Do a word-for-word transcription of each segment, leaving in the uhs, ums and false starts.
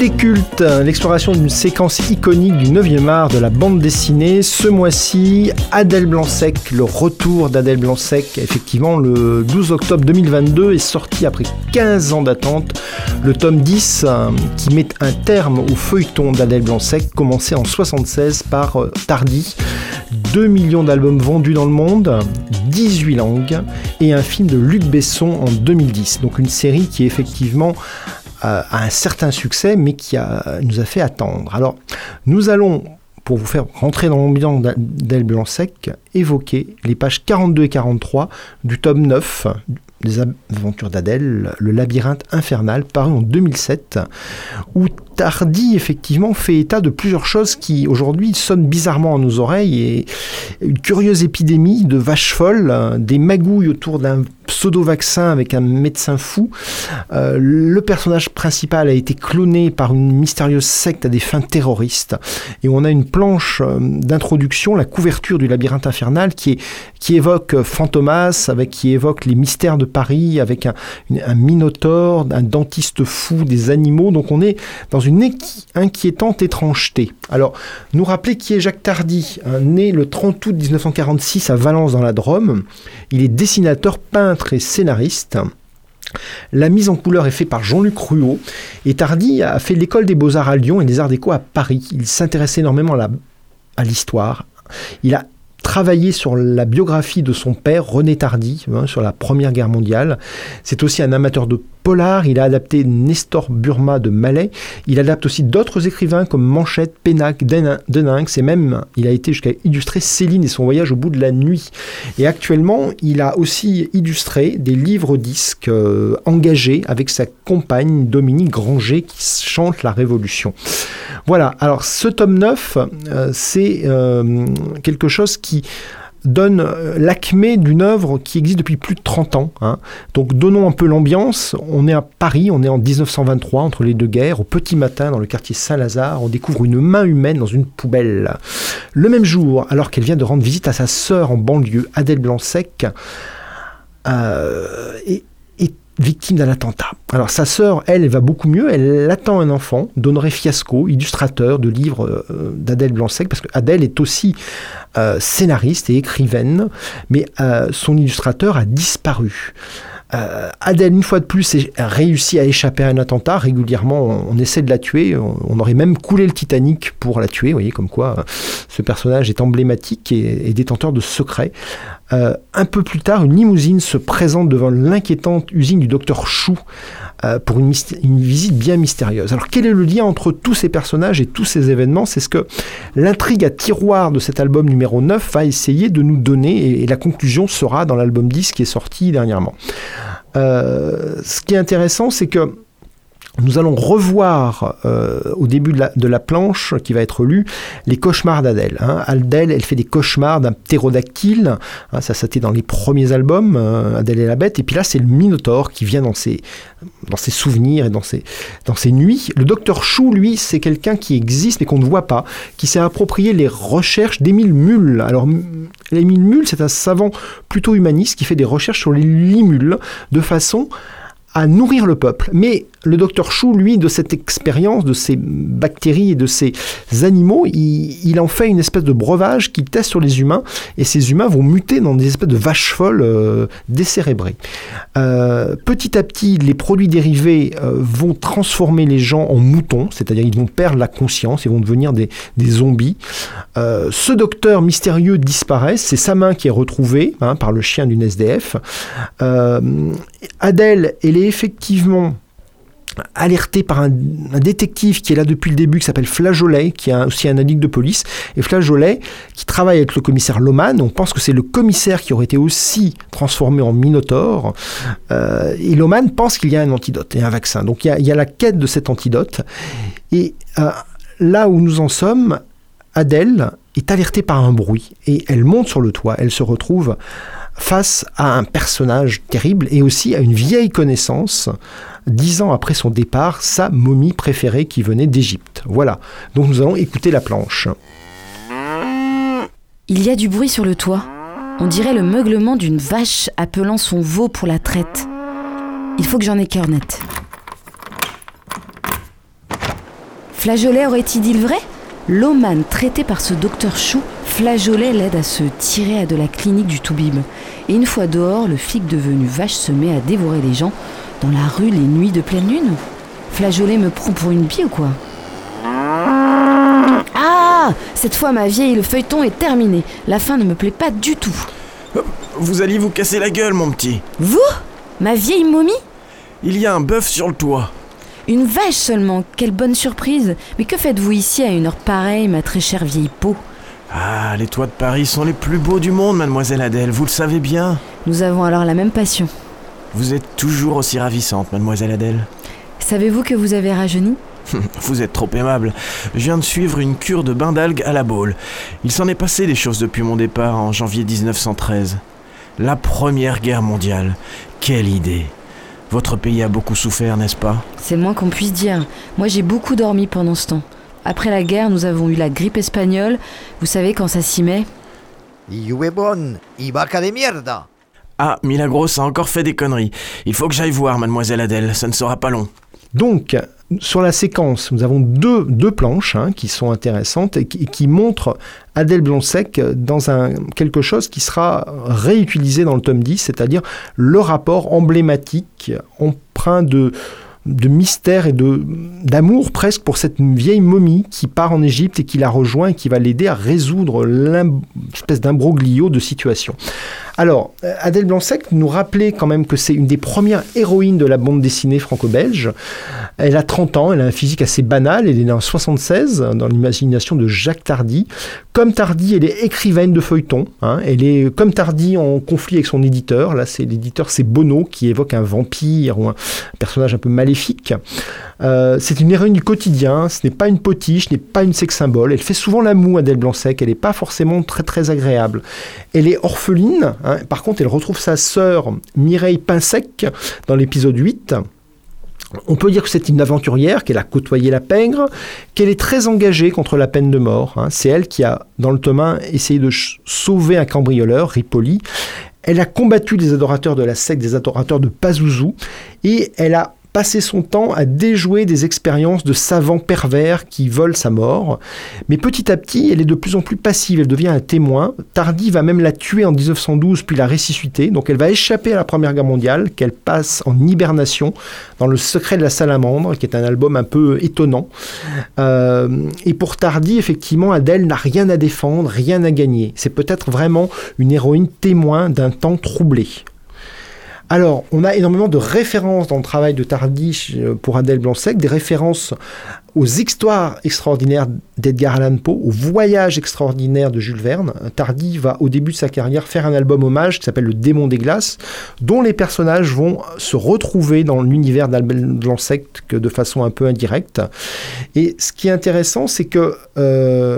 des cultes, l'exploration d'une séquence iconique du neuvième art de la bande dessinée. Ce mois-ci, Adèle Blanc-Sec, le retour d'Adèle Blanc-Sec. Effectivement, le douze octobre deux mille vingt-deux est sorti après quinze ans d'attente le tome dix euh, qui met un terme au feuilleton d'Adèle Blanc-Sec, commencé en soixante-seize par euh, Tardi. deux millions d'albums vendus dans le monde, dix-huit langues, et un film de Luc Besson en deux mille dix. Donc une série qui effectivement euh, a un certain succès, mais qui a, nous a fait attendre. Alors, nous allons, pour vous faire rentrer dans l'ambiance d'Adèle Blanc-Sec, évoquer les pages quarante-deux et quarante-trois du tome neuf des aventures d'Adèle, Le labyrinthe infernal, paru en deux mille sept, où Tardi, effectivement, fait état de plusieurs choses qui, aujourd'hui, sonnent bizarrement à nos oreilles, et une curieuse épidémie de vaches folles, des magouilles autour d'un pseudo-vaccin avec un médecin fou. Euh, le personnage principal a été cloné par une mystérieuse secte à des fins terroristes, et on a une planche d'introduction, la couverture du labyrinthe infernal, qui, est, qui évoque Fantomas, avec, qui évoque les mystères de Paris, avec un, une, un minotaure, un dentiste fou, des animaux. Donc on est dans une équi- inquiétante étrangeté. Alors, nous rappeler qui est Jacques Tardi, hein, né le trente août dix-neuf cent quarante-six à Valence dans la Drôme. Il est dessinateur, peintre et scénariste. La mise en couleur est faite par Jean-Luc Ruot. Et Tardi a fait l'école des Beaux-Arts à Lyon et des Arts Déco à Paris. Il s'intéressait énormément à, la, à l'histoire. Il a travaillé sur la biographie de son père, René Tardy, hein, sur la Première Guerre mondiale. C'est aussi un amateur de polar. Il a adapté Nestor Burma de Mallet. Il adapte aussi d'autres écrivains comme Manchette, Pénac, Deninx, et même il a été jusqu'à illustrer Céline et son voyage au bout de la nuit. Et actuellement, il a aussi illustré des livres-disques euh, engagés avec sa compagne Dominique Granger qui chante la Révolution. Voilà, alors ce tome neuf, euh, c'est euh, quelque chose qui donne l'acmé d'une œuvre qui existe depuis plus de trente ans. Hein. Donc donnons un peu l'ambiance. On est à Paris, on est en dix-neuf cent vingt-trois, entre les deux guerres, au petit matin, dans le quartier Saint-Lazare. On découvre une main humaine dans une poubelle. Le même jour, alors qu'elle vient de rendre visite à sa sœur en banlieue, Adèle Blanc-Sec, euh, et victime d'un attentat. Alors sa sœur, elle, elle va beaucoup mieux. Elle attend un enfant d'Honoré Fiasco, illustrateur de livres euh, d'Adèle Blanc-Sec, parce qu'Adèle est aussi euh, scénariste et écrivaine, mais euh, son illustrateur a disparu. Euh, Adèle, une fois de plus, a réussi à échapper à un attentat. Régulièrement, on, on essaie de la tuer. On, on aurait même coulé le Titanic pour la tuer. Vous voyez, comme quoi euh, ce personnage est emblématique et, et détenteur de secrets. Euh, un peu plus tard, une limousine se présente devant l'inquiétante usine du docteur Chou euh, pour une, myst- une visite bien mystérieuse. Alors, quel est le lien entre tous ces personnages et tous ces événements ? C'est ce que l'intrigue à tiroir de cet album numéro neuf va essayer de nous donner, et, et la conclusion sera dans l'album dix qui est sorti dernièrement. Euh, ce qui est intéressant, c'est que nous allons revoir euh, au début de la, de la planche qui va être lue les cauchemars d'Adèle. Hein. Adèle, elle fait des cauchemars d'un ptérodactyle. Hein, ça, c'était dans les premiers albums, euh, Adèle et la bête. Et puis là, c'est le Minotaure qui vient dans ses, dans ses souvenirs et dans ses, dans ses nuits. Le docteur Chou, lui, c'est quelqu'un qui existe mais qu'on ne voit pas, qui s'est approprié les recherches d'Émile Mull. Alors, Émile Mull, c'est un savant plutôt humaniste qui fait des recherches sur les limules de façon à nourrir le peuple. Mais le docteur Chou, lui, de cette expérience, de ces bactéries et de ces animaux, il, il en fait une espèce de breuvage qu'il teste sur les humains, et ces humains vont muter dans des espèces de vaches folles euh, décérébrées. Euh, petit à petit, les produits dérivés euh, vont transformer les gens en moutons, c'est-à-dire ils vont perdre la conscience, ils vont devenir des, des zombies. Euh, ce docteur mystérieux disparaît, c'est sa main qui est retrouvée hein, par le chien d'une S D F. Euh, Adèle, elle est effectivement alerté par un, un détective qui est là depuis le début, qui s'appelle Flageolet, qui est aussi un addict de police. Et Flageolet, qui travaille avec le commissaire Loman, on pense que c'est le commissaire qui aurait été aussi transformé en Minotaure. Euh, et Loman pense qu'il y a un antidote et un vaccin. Donc il y a, il y a la quête de cet antidote. Et euh, là où nous en sommes, Adèle est alertée par un bruit. Et elle monte sur le toit. Elle se retrouve face à un personnage terrible et aussi à une vieille connaissance, dix ans après son départ, sa momie préférée qui venait d'Égypte. Voilà, donc nous allons écouter la planche. Il y a du bruit sur le toit. On dirait le meuglement d'une vache appelant son veau pour la traite. Il faut que j'en ai cœur net. Flageolet aurait-il dit le vrai ? L'Oman traité par ce docteur Chou, Flageolet l'aide à se tirer à de la clinique du Toubib. Et une fois dehors, le flic devenu vache se met à dévorer les gens dans la rue les nuits de pleine lune. Flageolet me prend pour une bille ou quoi ? Ah ! Cette fois, ma vieille, le feuilleton est terminé. La fin ne me plaît pas du tout. Vous alliez vous casser la gueule, mon petit. Vous ? Ma vieille momie ? Il y a un bœuf sur le toit. Une vache seulement, quelle bonne surprise. Mais que faites-vous ici à une heure pareille, ma très chère vieille peau ? Ah, les toits de Paris sont les plus beaux du monde, mademoiselle Adèle, vous le savez bien. Nous avons alors la même passion. Vous êtes toujours aussi ravissante, mademoiselle Adèle. Savez-vous que vous avez rajeuni ? Vous êtes trop aimable. Je viens de suivre une cure de bain d'algues à la Baule. Il s'en est passé des choses depuis mon départ en janvier dix-neuf cent treize. La Première Guerre mondiale. Quelle idée. Votre pays a beaucoup souffert, n'est-ce pas ? C'est le moins qu'on puisse dire. Moi, j'ai beaucoup dormi pendant ce temps. Après la guerre, nous avons eu la grippe espagnole. Vous savez quand ça s'y met ? Lluebon, y vaca de mierda. Ah, Milagros a encore fait des conneries. Il faut que j'aille voir, mademoiselle Adèle, ça ne sera pas long. Donc, sur la séquence, nous avons deux, deux planches hein, qui sont intéressantes et qui, qui montrent Adèle Blanc-Sec dans un, quelque chose qui sera réutilisé dans le tome dix, c'est-à-dire le rapport emblématique, empreint de, de mystère et de, d'amour presque pour cette vieille momie qui part en Égypte et qui la rejoint et qui va l'aider à résoudre l'espèce d'imbroglio de situation. Alors, Adèle Blanc-Sec nous rappelait quand même que c'est une des premières héroïnes de la bande dessinée franco-belge. Elle a trente ans, elle a un physique assez banal, elle est née en soixante-seize, dans l'imagination de Jacques Tardy. Comme Tardy, elle est écrivaine de feuilleton. Hein. Elle est, comme Tardy, en conflit avec son éditeur. Là, c'est l'éditeur, c'est Bono, qui évoque un vampire ou un personnage un peu maléfique. Euh, c'est une héroïne du quotidien, ce n'est pas une potiche, ce n'est pas une sex symbole. Elle fait souvent la moue, Adèle Blanc-Sec, elle n'est pas forcément très très agréable. Elle est orpheline, hein. Par contre elle retrouve sa sœur Mireille Pinsec dans l'épisode huit. On peut dire que c'est une aventurière, qu'elle a côtoyé la pègre, qu'elle est très engagée contre la peine de mort. Hein. C'est elle qui a, dans le tome un, essayé de ch- sauver un cambrioleur, Ripoli. Elle a combattu les adorateurs de la secte, des adorateurs de Pazuzu, et elle a passer son temps à déjouer des expériences de savants pervers qui veulent sa mort. Mais petit à petit, elle est de plus en plus passive, elle devient un témoin. Tardy va même la tuer en dix-neuf cent douze, puis la ressusciter. Donc elle va échapper à la Première Guerre mondiale, qu'elle passe en hibernation dans Le Secret de la Salamandre, qui est un album un peu étonnant. Euh, et pour Tardy, effectivement, Adèle n'a rien à défendre, rien à gagner. C'est peut-être vraiment une héroïne témoin d'un temps troublé. Alors, on a énormément de références dans le travail de Tardy pour Adèle Blanc-Sec, des références aux histoires extraordinaires d'Edgar Allan Poe, aux voyages extraordinaires de Jules Verne. Tardy va, au début de sa carrière, faire un album hommage qui s'appelle Le Démon des Glaces, dont les personnages vont se retrouver dans l'univers d'Adèle Blanc-Sec de façon un peu indirecte. Et ce qui est intéressant, c'est que... Euh,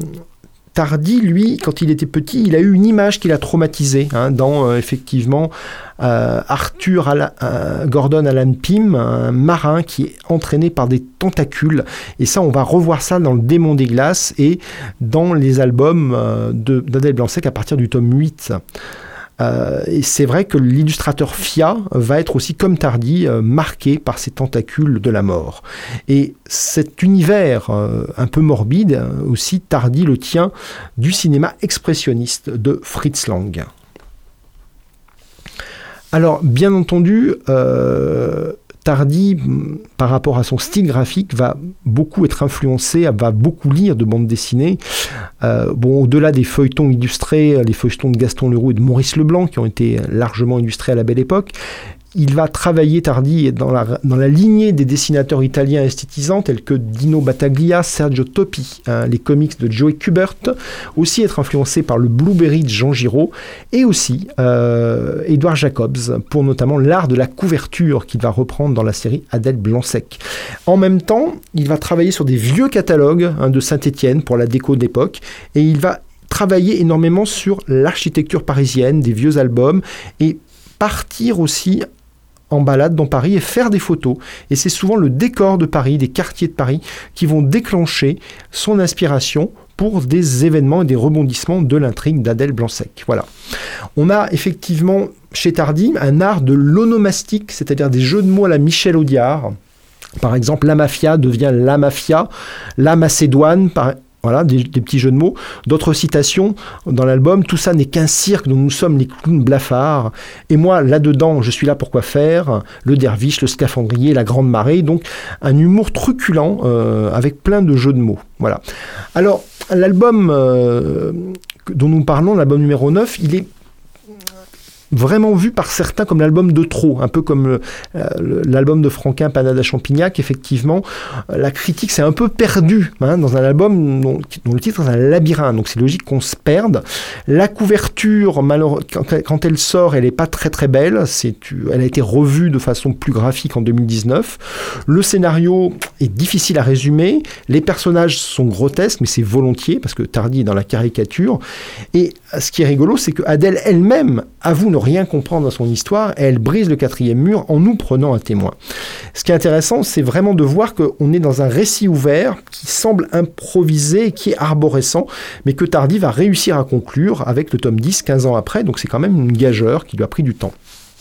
Tardy, lui, quand il était petit, il a eu une image qui l'a traumatisé hein, dans, euh, effectivement, euh, Arthur Ala- euh, Gordon Allan Pym, un marin qui est entraîné par des tentacules. Et ça, on va revoir ça dans Le Démon des Glaces et dans les albums euh, de, d'Adèle Blanc-Sec à partir du tome huit. Euh, et c'est vrai que l'illustrateur Fia va être aussi, comme Tardy, euh, marqué par ces tentacules de la mort. Et cet univers euh, un peu morbide, euh, aussi, Tardy le tient du cinéma expressionniste de Fritz Lang. Alors, bien entendu, euh, Tardy, par rapport à son style graphique, va beaucoup être influencé, va beaucoup lire de bandes dessinées. Euh, bon, au-delà des feuilletons illustrés, les feuilletons de Gaston Leroux et de Maurice Leblanc, qui ont été largement illustrés à la Belle Époque, il va travailler, Tardy, dans la, dans la lignée des dessinateurs italiens esthétisants tels que Dino Battaglia, Sergio Toppi, hein, les comics de Joey Kubert, aussi être influencé par le Blueberry de Jean Giraud, et aussi euh, Edward Jacobs, pour notamment l'art de la couverture qu'il va reprendre dans la série Adèle Blanc-Sec. En même temps, il va travailler sur des vieux catalogues hein, de Saint-Étienne pour la déco d'époque, et il va travailler énormément sur l'architecture parisienne, des vieux albums, et partir aussi en balade dans Paris et faire des photos. Et c'est souvent le décor de Paris, des quartiers de Paris, qui vont déclencher son inspiration pour des événements et des rebondissements de l'intrigue d'Adèle Blanc-Sec. Voilà. On a effectivement chez Tardy un art de l'onomastique, c'est-à-dire des jeux de mots à la Michel Audiard, Par exemple, la mafia devient la mafia, la Macédoine, par Voilà, des, des petits jeux de mots. D'autres citations dans l'album, tout ça n'est qu'un cirque dont nous sommes les clowns blafards. Et moi, là-dedans, je suis là pour quoi faire ? Le derviche, le scaphandrier, la grande marée. Donc, un humour truculent euh, avec plein de jeux de mots. Voilà. Alors, l'album euh, dont nous parlons, l'album numéro neuf, il est vraiment vu par certains comme l'album de trop, un peu comme le, euh, l'album de Franquin, Panade à Champignac. Effectivement, la critique s'est un peu perdue hein, dans un album dont, dont le titre est un labyrinthe, donc c'est logique qu'on se perde. La couverture, malheure, quand, quand elle sort, elle n'est pas très très belle, c'est, elle a été revue de façon plus graphique en deux mille dix-neuf. Le scénario est difficile à résumer, les personnages sont grotesques, mais c'est volontiers, parce que Tardy est dans la caricature, et ce qui est rigolo, c'est que Adèle elle-même avoue ne rien comprendre à son histoire, et elle brise le quatrième mur en nous prenant un témoin. Ce qui est intéressant, c'est vraiment de voir qu'on est dans un récit ouvert qui semble improvisé, qui est arborescent, mais que Tardy va réussir à conclure avec le tome dix, quinze ans après, donc c'est quand même une gageure qui lui a pris du temps.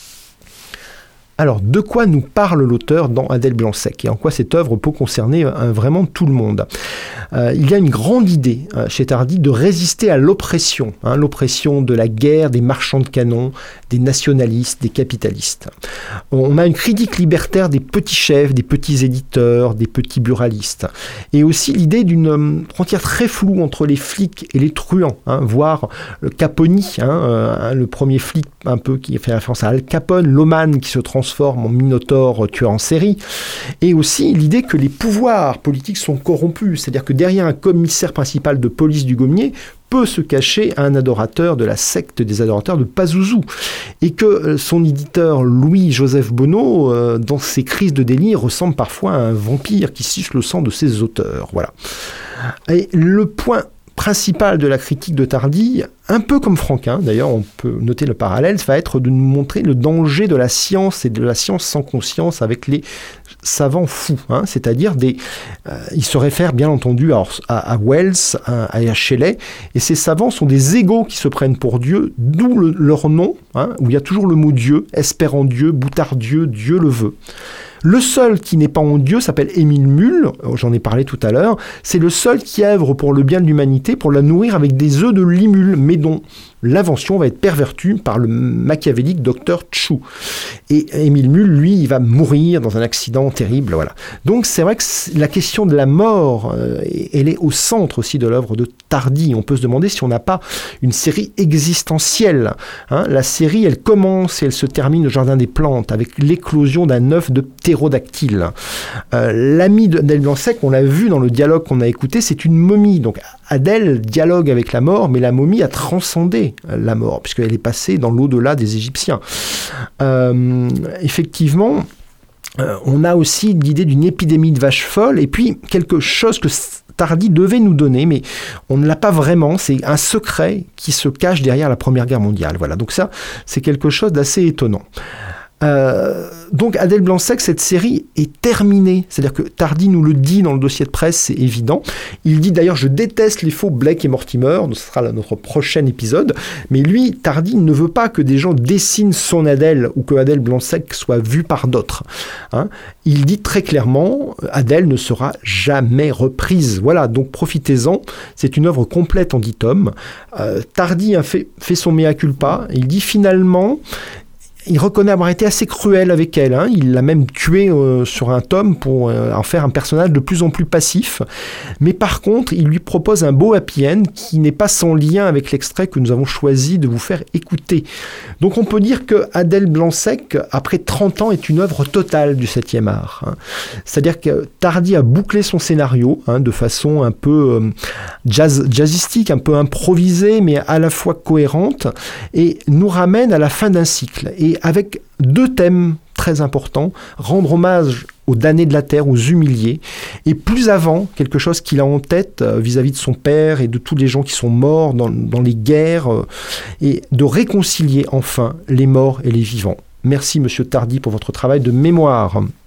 Alors, de quoi nous parle l'auteur dans Adèle Blanc-Sec et en quoi cette œuvre peut concerner euh, vraiment tout le monde ? euh, Il y a une grande idée euh, chez Tardy de résister à l'oppression, hein, l'oppression de la guerre, des marchands de canons, des nationalistes, des capitalistes. On a une critique libertaire des petits chefs, des petits éditeurs, des petits buralistes. Et aussi l'idée d'une euh, frontière très floue entre les flics et les truands, hein, voire le Caponi, hein, euh, le premier flic un peu qui fait référence à Al Capone, l'Oman qui se transforme en Minotaure tueur en série, et aussi l'idée que les pouvoirs politiques sont corrompus, c'est-à-dire que derrière un commissaire principal de police du Gommier peut se cacher un adorateur de la secte des adorateurs de Pazuzu, et que son éditeur Louis-Joseph Bonneau, euh, dans ses crises de déni, ressemble parfois à un vampire qui suce le sang de ses auteurs. Voilà. Et le point principal de la critique de Tardy, un peu comme Franquin, d'ailleurs on peut noter le parallèle, ça va être de nous montrer le danger de la science et de la science sans conscience avec les savants fous, hein, c'est-à-dire des... Euh, il se réfère bien entendu à, à, à Wells, à, à Shelley, et ces savants sont des égaux qui se prennent pour Dieu, d'où le, leur nom, hein, où il y a toujours le mot Dieu, espère en Dieu, boutard Dieu, Dieu le veut. Le seul qui n'est pas en Dieu s'appelle Émile Mull, j'en ai parlé tout à l'heure, c'est le seul qui œuvre pour le bien de l'humanité, pour la nourrir avec des œufs de limule, mais dont l'invention va être pervertie par le machiavélique docteur Chu. Et Émile Mull, lui, il va mourir dans un accident terrible. Voilà. Donc c'est vrai que la question de la mort, euh, elle est au centre aussi de l'œuvre de Tardy. On peut se demander si on n'a pas une série existentielle. Hein, la série, elle commence et elle se termine au Jardin des Plantes avec l'éclosion d'un œuf de ptérodactyle. Euh, l'ami d'Adèle Blanc-Sec, on l'a vu dans le dialogue qu'on a écouté, c'est une momie. Donc Adèle dialogue avec la mort, mais la momie a transcendé la mort, puisqu'elle est passée dans l'au-delà des Égyptiens. Euh, effectivement, euh, on a aussi l'idée d'une épidémie de vaches folles, et puis quelque chose que Tardy devait nous donner, mais on ne l'a pas vraiment, c'est un secret qui se cache derrière la Première Guerre mondiale. Voilà, donc ça, c'est quelque chose d'assez étonnant. Euh, donc Adèle Blanc-Sec, cette série est terminée, c'est-à-dire que Tardy nous le dit dans le dossier de presse, c'est évident. Il dit d'ailleurs je déteste les faux Blake et Mortimer, ce sera là notre prochain épisode, mais lui, Tardy ne veut pas que des gens dessinent son Adèle ou que Adèle Blanc-Sec soit vue par d'autres, hein. Il dit très clairement Adèle ne sera jamais reprise. Voilà, donc profitez-en, c'est une œuvre complète en dix tomes. euh, Tardy a fait, fait son mea culpa, il dit finalement il reconnaît avoir été assez cruel avec elle, hein. Il l'a même tué euh, sur un tome pour euh, en faire un personnage de plus en plus passif. Mais par contre, il lui propose un beau happy end qui n'est pas sans lien avec l'extrait que nous avons choisi de vous faire écouter. Donc on peut dire que Adèle Blanc-Sec, après trente ans, est une œuvre totale du septième art, hein. C'est-à-dire que Tardy a bouclé son scénario, hein, de façon un peu euh, jazz, jazzistique, un peu improvisée, mais à la fois cohérente, et nous ramène à la fin d'un cycle. Et avec deux thèmes très importants, rendre hommage aux damnés de la terre, aux humiliés, et plus avant, quelque chose qu'il a en tête euh, vis-à-vis de son père et de tous les gens qui sont morts dans, dans les guerres, euh, et de réconcilier enfin les morts et les vivants. Merci Monsieur Tardy pour votre travail de mémoire.